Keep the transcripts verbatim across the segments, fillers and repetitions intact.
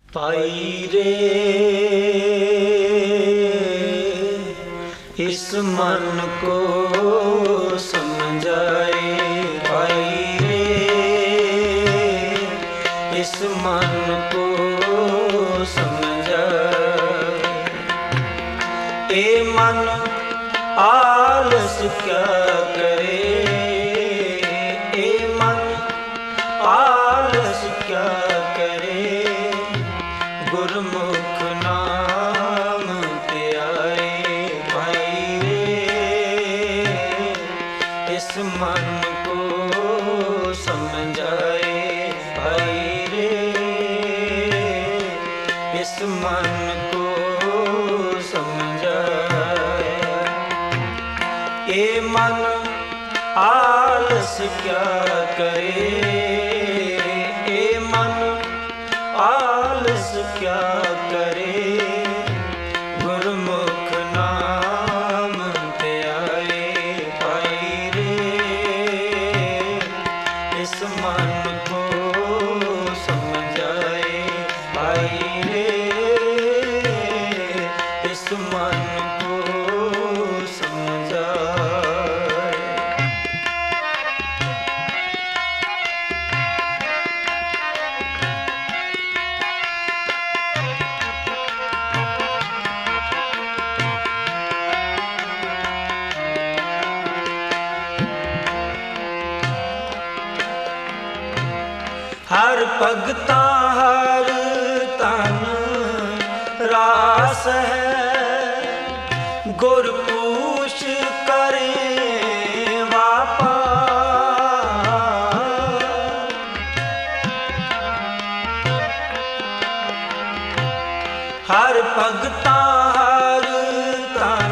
पाई रे इस मन को समझाए, पाई रे इस मन को समझाए। ए मन आलस क्या करे, ए मन आलस क्या करे, गुरमुख नाम ते आए। भाई रे इस मन को समझाए, भाई रे इस मन को समझाए। ए मन आलस क्या करे, ए मन आलस क्या करे, गुरमुख नाम ते आए। भाई रे इस मन को समझाए, भाई रे इस मन को समझाए। हर भगता हर तन रास है, गुर पूछ करे वापा। हर भगता हर तन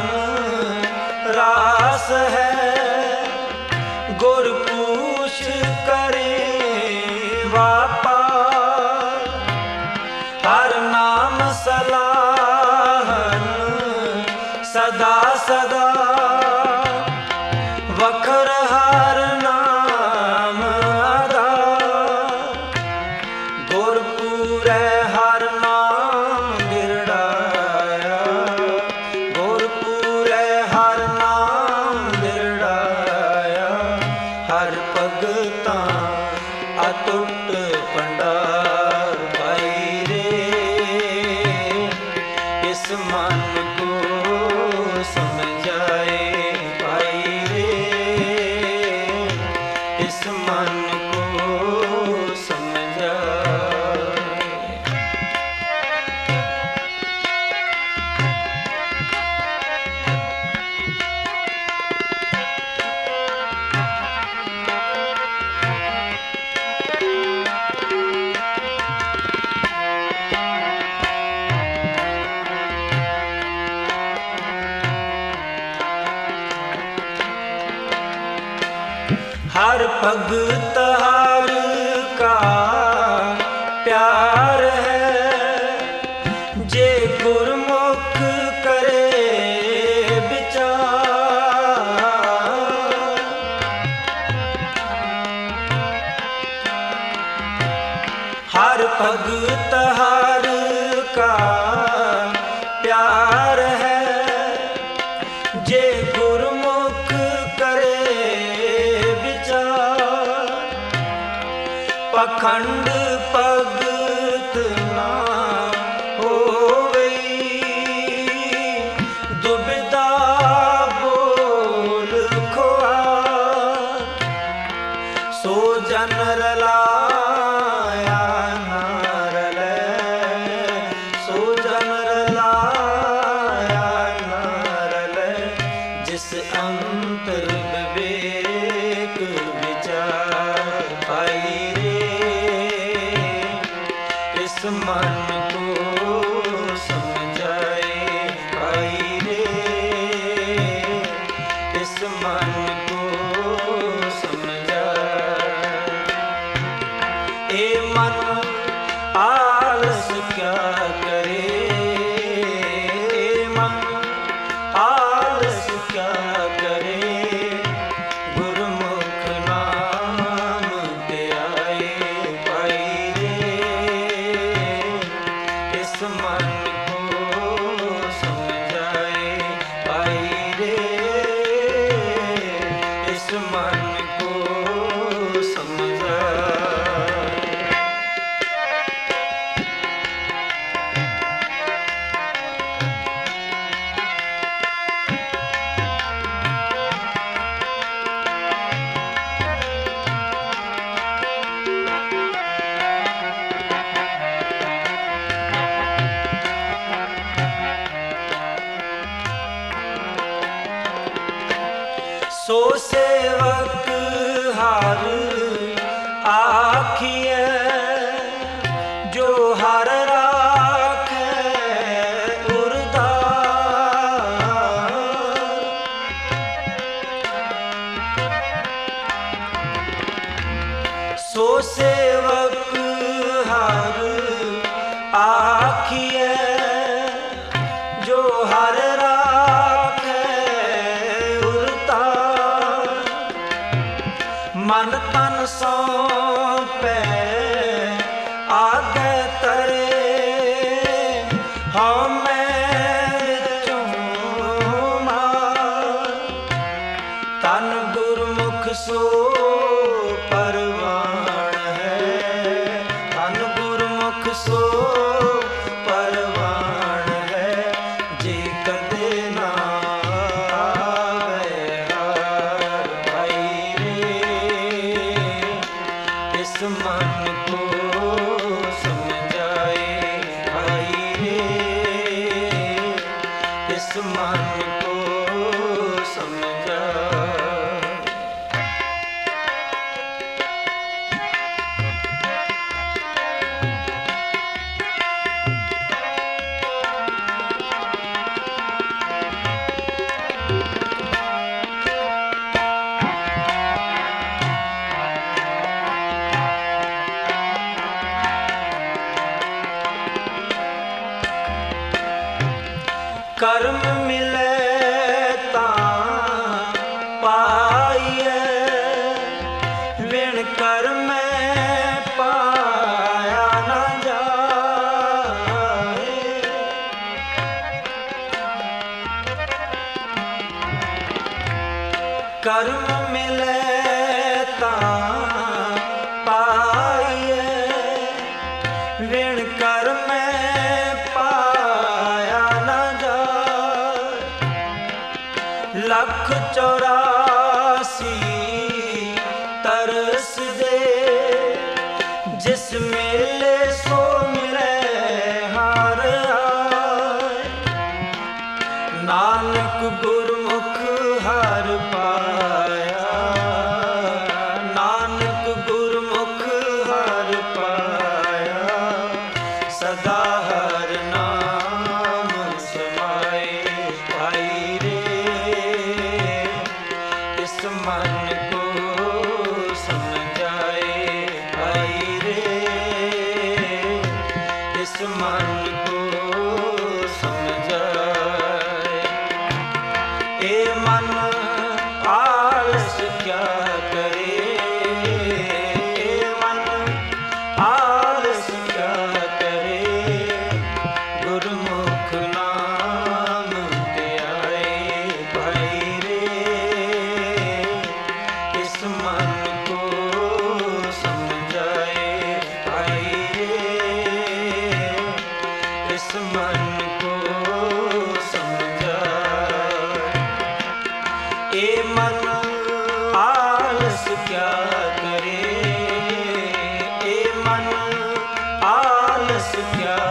रास है, गुर पूछ करे वापा। हर नाम सलाहन सदा सदा, वखर हर नाम अदा। गुरपुरै हर नाम दिरड़ाया, गुरपुरै हर नाम दिरड़ाया। हर भगता अटुट भंडार, भाई रे इस मन को समझाए, भाई रे इस मन को समझाए। हर भगत हर का प्यार है, जे गुरमुख करे विचार। हर भगत हर का प्यार है, जे गुरमुख करे पखंड भगत ना होवई, दुविधा बोल खोआ। सो जन रलाया ना रलै, सो जन रलाया ना रलै। जिस अंतर विवेक विचार, भाई इस मन को समझाए, भाई रे इस मन को समझाए। ए मन आलस क्या करे, ए मन आलस क्या करे, गुरमुख नाम ते आए। भाई रे इस मन को समझाए भाई रे, इस मन को समझाए। सो सेवक हर आखिए, जो हर राखे उरदार। सो सेवक हर आखिए, जो हर मन तन सौंपे आगे तरे, हाँ मैं चूमार। तन गुरमुख सो परवान है, तन गुरमुख सो परवान है। जे कदे ना इस मन को समझाए भाई रे, इस मन को समझाए। कर्म मिले तां पाइए, विण कर्म पाया न जाए। कर्म मिले तां पाइए, विण कर्म लख चौरासी तरस दे, जिस मेले सो मिले हार आए। नानक गुरमुख हर पाया, नानक गुरमुख हर पाया। सदा हर नाम समाए भाई रे, इस मन को समझाए भाई रे, इस मन को समझाए। ए मन आलस क्या करे, ए मन आलस क्या करे। गुरमुख नाम ते आए भाई रे, इस मन को समझाए भाई रे, इस मन को समझाए। ए मन आलस क्या करे, ए मन आलस क्या